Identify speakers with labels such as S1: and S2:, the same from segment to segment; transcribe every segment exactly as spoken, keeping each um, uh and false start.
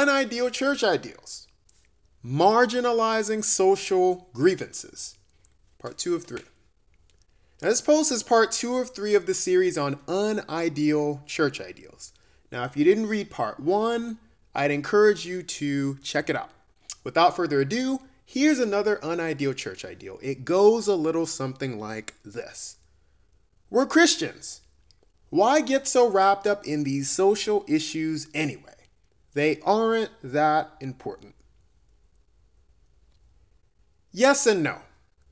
S1: unideal church ideals, marginalizing social grievances, part two of three. Now, this post is part two of three of the series on unideal church ideals. Now, if you didn't read part one, I'd encourage you to check it out. Without further ado, here's another unideal church ideal. It goes a little something like this. We're Christians. Why get so wrapped up in these social issues anyway? They aren't that important. Yes and no.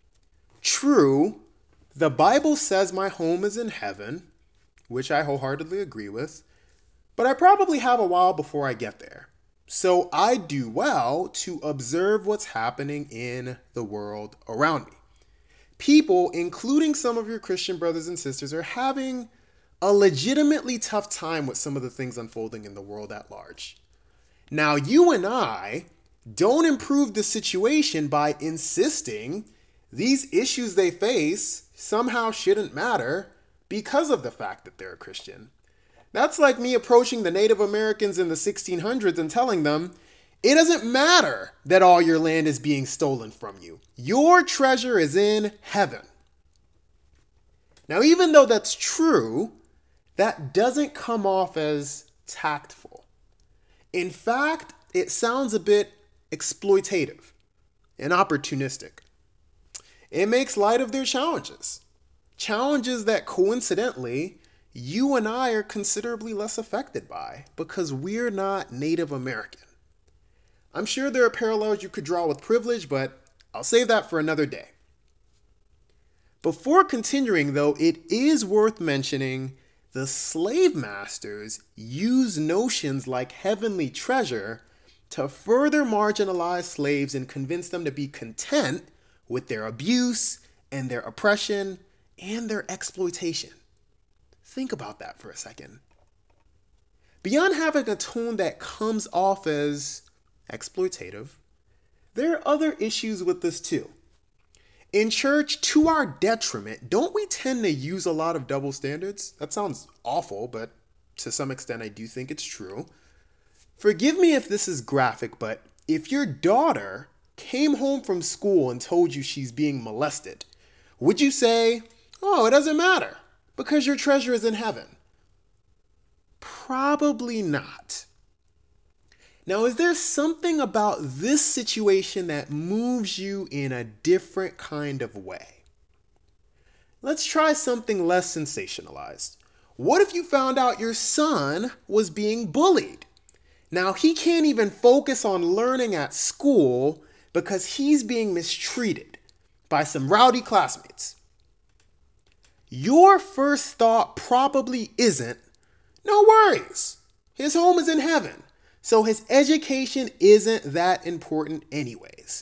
S1: True, the Bible says my home is in heaven, which I wholeheartedly agree with, but I probably have a while before I get there. So I do well to observe what's happening in the world around me. People, including some of your Christian brothers and sisters, are having a legitimately tough time with some of the things unfolding in the world at large. Now, you and I don't improve the situation by insisting these issues they face somehow shouldn't matter because of the fact that they're a Christian. That's like me approaching the Native Americans in the sixteen hundreds and telling them, it doesn't matter that all your land is being stolen from you. Your treasure is in heaven. Now, even though that's true, that doesn't come off as tactful. In fact, it sounds a bit exploitative and opportunistic. It makes light of their challenges. Challenges that coincidentally, you and I are considerably less affected by because we're not Native American. I'm sure there are parallels you could draw with privilege, but I'll save that for another day. Before continuing, though, it is worth mentioning the slave masters use notions like heavenly treasure to further marginalize slaves and convince them to be content with their abuse and their oppression and their exploitation. Think about that for a second. Beyond having a tone that comes off as exploitative, there are other issues with this too. In church, to our detriment, don't we tend to use a lot of double standards? That sounds awful, but to some extent I do think it's true. Forgive me if this is graphic, but if your daughter came home from school and told you she's being molested, would you say, oh, it doesn't matter because your treasure is in heaven? Probably not. Now, is there something about this situation that moves you in a different kind of way? Let's try something less sensationalized. What if you found out your son was being bullied? Now, he can't even focus on learning at school because he's being mistreated by some rowdy classmates. Your first thought probably isn't, no worries, his home is in heaven, so his education isn't that important anyways.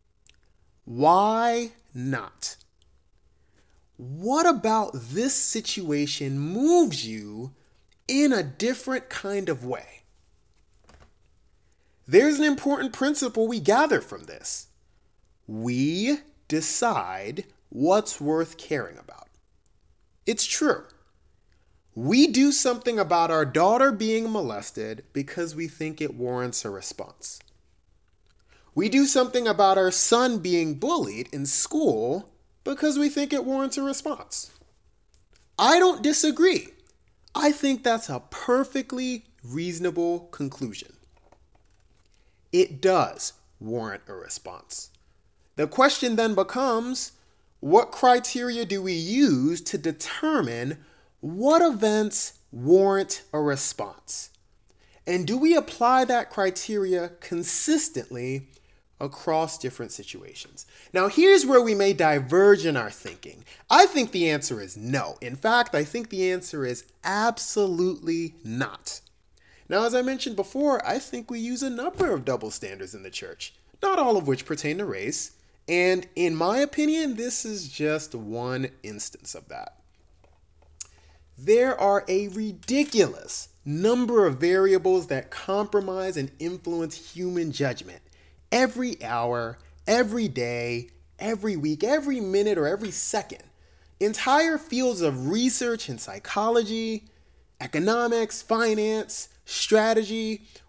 S1: Why not? What about this situation moves you in a different kind of way? There's an important principle we gather from this. We decide what's worth caring about. It's true. We do something about our daughter being molested because we think it warrants a response. We do something about our son being bullied in school because we think it warrants a response. I don't disagree. I think that's a perfectly reasonable conclusion. It does warrant a response. The question then becomes, what criteria do we use to determine what events warrant a response? And do we apply that criteria consistently across different situations? Now, here's where we may diverge in our thinking. I think the answer is no. In fact, I think the answer is absolutely not. Now, as I mentioned before, I think we use a number of double standards in the church, not all of which pertain to race. And in my opinion, this is just one instance of that. There are a ridiculous number of variables that compromise and influence human judgment every hour, every day, every week, every minute, or every second. Entire fields of research in psychology, economics, finance, strategy,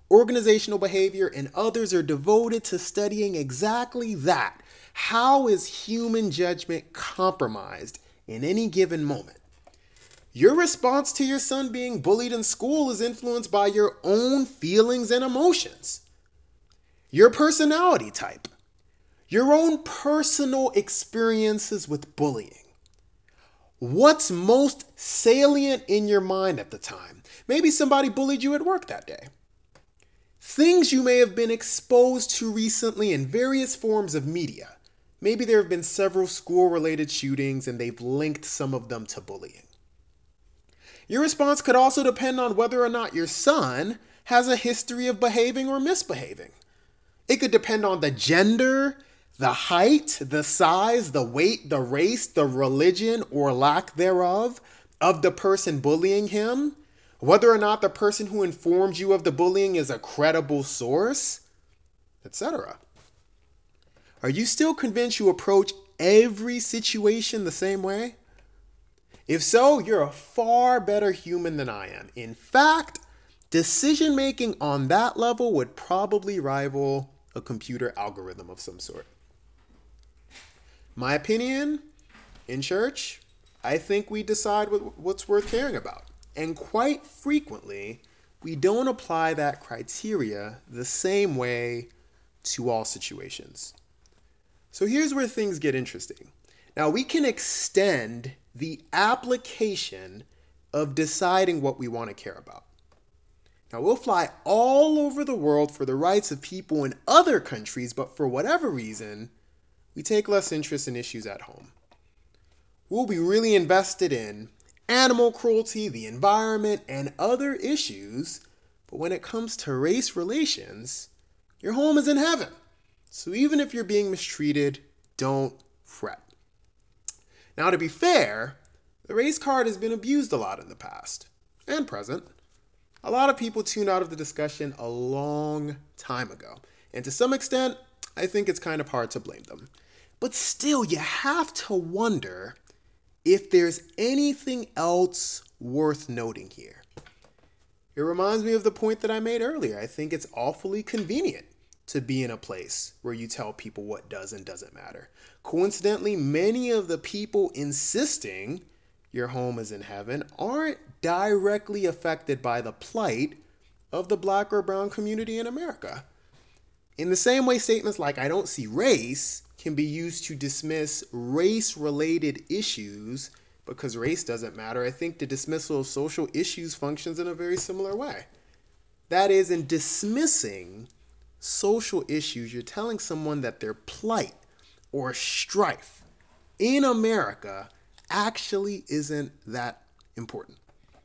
S1: organizational behavior, and others are devoted to studying exactly that. How is human judgment compromised in any given moment? Your response to your son being bullied in school is influenced by your own feelings and emotions, your personality type, your own personal experiences with bullying. What's most salient in your mind at the time? Maybe somebody bullied you at work that day. Things you may have been exposed to recently in various forms of media. Maybe there have been several school-related shootings and they've linked some of them to bullying. Your response could also depend on whether or not your son has a history of behaving or misbehaving. It could depend on the gender, the height, the size, the weight, the race, the religion or lack thereof of the person bullying him, whether or not the person who informs you of the bullying is a credible source, et cetera. Are you still convinced you approach every situation the same way? If so, you're a far better human than I am. In fact, decision making on that level would probably rival a computer algorithm of some sort. My opinion, in church, I think we decide what, what's worth caring about. And quite frequently, we don't apply that criteria the same way to all situations. So here's where things get interesting. Now, we can extend the application of deciding what we want to care about. Now, we'll fly all over the world for the rights of people in other countries, but for whatever reason, we take less interest in issues at home. We'll be really invested in animal cruelty, the environment, and other issues, but when it comes to race relations, your home is in heaven. So even if you're being mistreated, don't fret. Now, to be fair, the race card has been abused a lot in the past and present. A lot of people tuned out of the discussion a long time ago. And to some extent, I think it's kind of hard to blame them. But still, you have to wonder if there's anything else worth noting here. It reminds me of the point that I made earlier. I think it's awfully convenient to be in a place where you tell people what does and doesn't matter. Coincidentally, many of the people insisting your home is in heaven aren't directly affected by the plight of the black or brown community in America. In the same way, statements like "I don't see race" can be used to dismiss race-related issues because race doesn't matter. I think the dismissal of social issues functions in a very similar way. That is, in dismissing social issues, you're telling someone that their plight or strife in America actually isn't that important.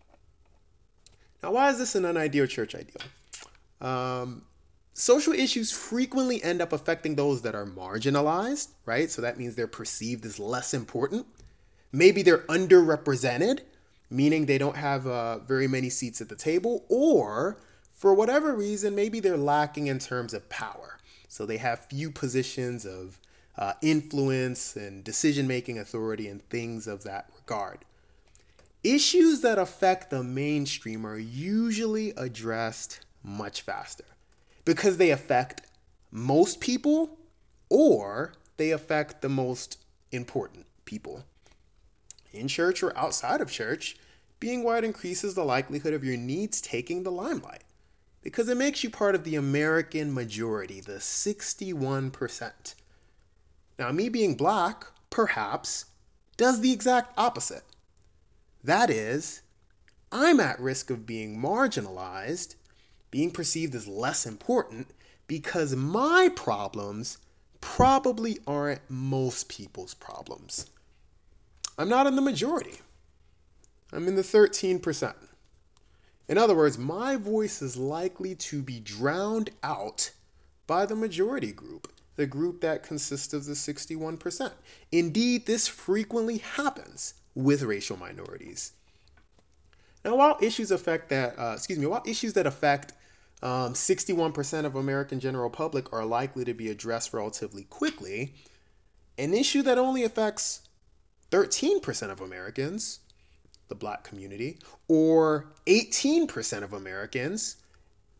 S1: Now, why is this an unideal church ideal? Um, social issues frequently end up affecting those that are marginalized, right? So that means they're perceived as less important. Maybe they're underrepresented, meaning they don't have uh, very many seats at the table, or for whatever reason, maybe they're lacking in terms of power. So they have few positions of uh, influence and decision-making authority and things of that regard. Issues that affect the mainstream are usually addressed much faster because they affect most people or they affect the most important people. In church or outside of church, being white increases the likelihood of your needs taking the limelight because it makes you part of the American majority, the sixty-one percent. Now, me being black, perhaps, does the exact opposite. That is, I'm at risk of being marginalized, being perceived as less important, because my problems probably aren't most people's problems. I'm not in the majority. I'm in the thirteen percent. In other words, my voice is likely to be drowned out by the majority group, the group that consists of the sixty-one percent. Indeed, this frequently happens with racial minorities. Now, while issues affect that, uh, excuse me, while issues that affect um, sixty-one percent of American general public are likely to be addressed relatively quickly, an issue that only affects thirteen percent of Americans, the black community, or eighteen percent of Americans,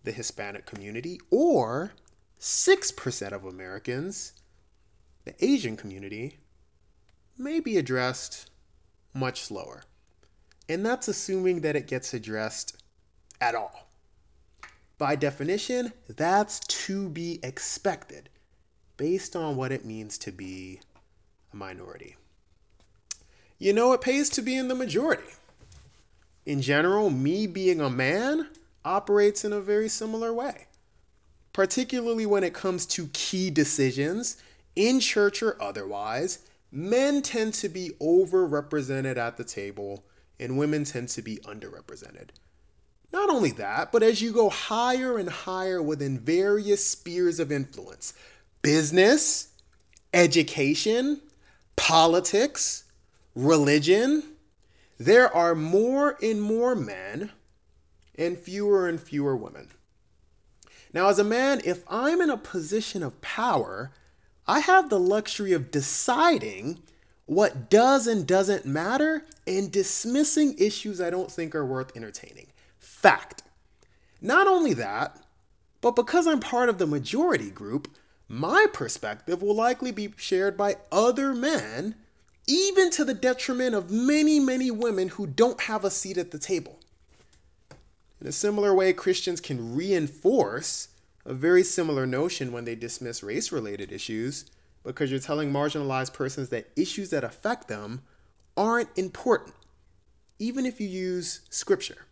S1: the Hispanic community, or six percent of Americans, the Asian community, may be addressed much slower. And that's assuming that it gets addressed at all. By definition, that's to be expected based on what it means to be a minority. You know, it pays to be in the majority. In general, me being a man operates in a very similar way, particularly when it comes to key decisions, in church or otherwise. Men tend to be overrepresented at the table, and women tend to be underrepresented. Not only that, but as you go higher and higher within various spheres of influence, business, education, politics, religion, there are more and more men and fewer and fewer women. Now, as a man, if I'm in a position of power, I have the luxury of deciding what does and doesn't matter and dismissing issues I don't think are worth entertaining. Fact. Not only that, but because I'm part of the majority group, my perspective will likely be shared by other men, even to the detriment of many, many women who don't have a seat at the table. In a similar way, Christians can reinforce a very similar notion when they dismiss race-related issues, because you're telling marginalized persons that issues that affect them aren't important, even if you use scripture.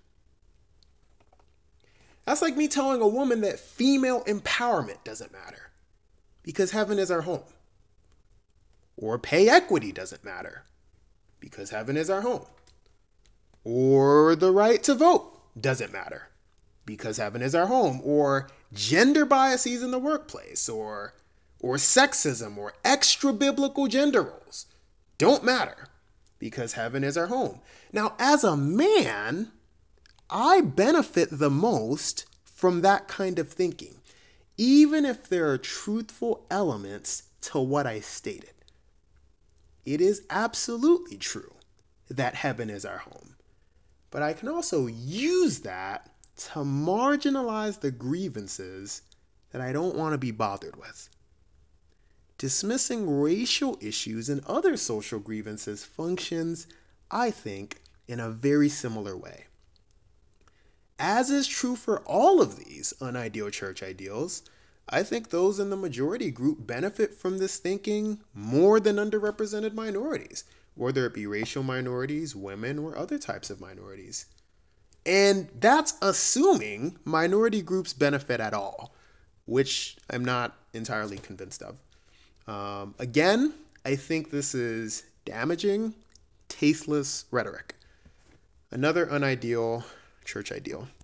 S1: That's like me telling a woman that female empowerment doesn't matter because heaven is our home. Or pay equity doesn't matter because heaven is our home. Or the right to vote doesn't matter because heaven is our home. Or gender biases in the workplace, or or sexism, or extra biblical gender roles don't matter because heaven is our home. Now, as a man, I benefit the most from that kind of thinking, even if there are truthful elements to what I stated. It is absolutely true that heaven is our home, but I can also use that to marginalize the grievances that I don't want to be bothered with. Dismissing racial issues and other social grievances functions, I think, in a very similar way. As is true for all of these unideal church ideals, I think those in the majority group benefit from this thinking more than underrepresented minorities, whether it be racial minorities, women, or other types of minorities. And that's assuming minority groups benefit at all, which I'm not entirely convinced of. Um, again, I think this is damaging, tasteless rhetoric. Another unideal church ideal.